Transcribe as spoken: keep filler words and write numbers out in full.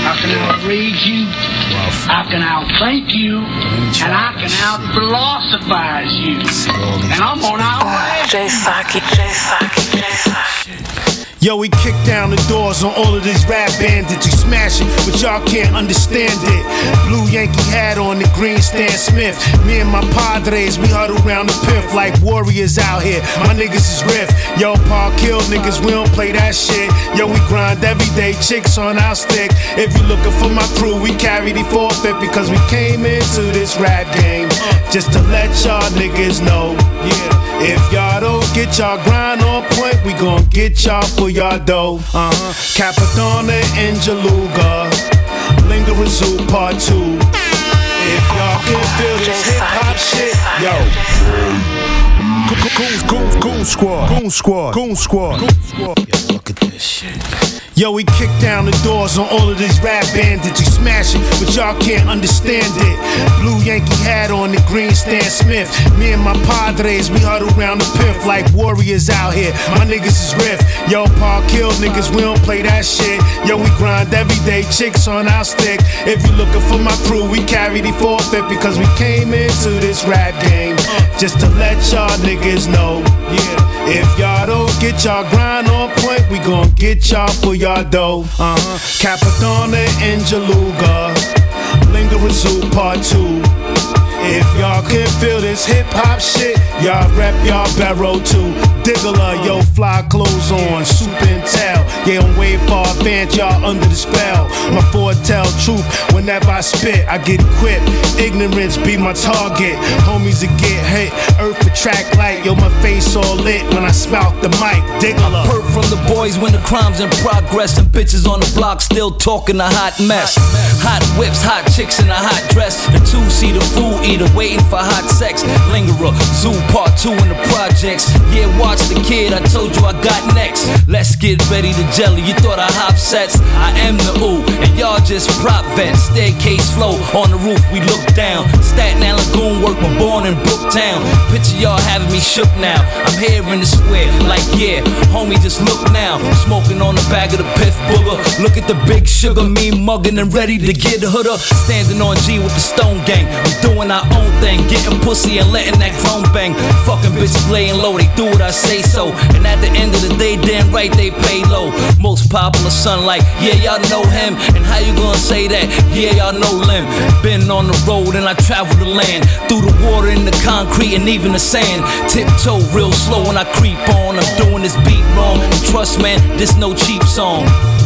I can outread you, I can outthink you, and I can out-philosophize you. And I'm on outrage. Jay Saki, Jay Saki, Jay Saki. Yo, we kick down the doors on all of these rap bandits. You smash it, but y'all can't understand it. Blue Yankee hat on the green Stan Smith. Me and my padres, we huddle round the piff like warriors out here. My niggas is riff. Yo, Park Hill niggas, we don't play that shit. Yo, we grind every day, chicks on our stick. If you looking for my crew, we carry the forfeit because we came into this rap game just to let y'all niggas know. Yeah, if y'all don't get y'all grind on point, we gon' get y'all for y'all dough. Uh-huh. Capadonna and Jaluga, Lingering Zoo Part two. If y'all can feel this hip hop shit, yo. Goon, goon, goon squad, goon squad, goon squad, goon squad. Yo, look at this shit. Yo, we kick down the doors on all of these rap bandits. You smash it, but y'all can't understand it. Blue Yankee hat on the green Stan Smith. Me and my padres, we huddle round the piff like warriors out here. My niggas is riff. Yo, Park Hill niggas, we don't play that shit. Yo, we grind every day, chicks on our stick. If you looking for my crew, we carry the forfeit because we came into this rap game just to let y'all niggas know. Yeah, if y'all don't get y'all grind on point, we gon' get y'all for y'all dough. Uh-huh. Capadonna and Jaluga, Lingering Zoo Part two. If y'all can feel this hip hop shit, y'all rep y'all barrow too. Diggler, yo, fly clothes on, soup and tell. Yeah, I'm way far advanced, y'all under the spell. My foretell truth, whenever I spit, I get equipped. Ignorance be my target. Homies that get hit, earth for track light. Yo, my face all lit when I spout the mic. Diggler. Perk from the boys when the crime's in progress and bitches on the block still talking a hot mess. Hot whips, hot chicks in a hot dress. The two-seater food eater waiting for hot sex. Lingerer, Zoo Part two in the projects. Yeah, watch the kid, I told you I got next. Let's get ready to jelly, you thought I hop sets. I am the ooh, and y'all just prop vets. Staircase flow, on the roof we look down. Staten Island goon work, but born in Brooktown. Picture y'all having me shook now. I'm here in the square, like yeah, homie just look now. Smoking on the bag of the Piff Booger. Look at the big sugar, me mugging and ready to get the hood up. Standing on G with the Stone Gang. We doing our own thing, getting pussy and letting that chrome bang. Fucking bitches laying low, they do what I say so. And at the end of the day, damn right they pay low. Most popular son like, yeah, y'all know him. And how you gonna say that? Yeah, y'all know Lim. Been on the road and I travel the land. Through the water and the concrete and even the sand. Tiptoe real slow when I creep on. I'm doing this beat wrong. And trust man, this no cheap song.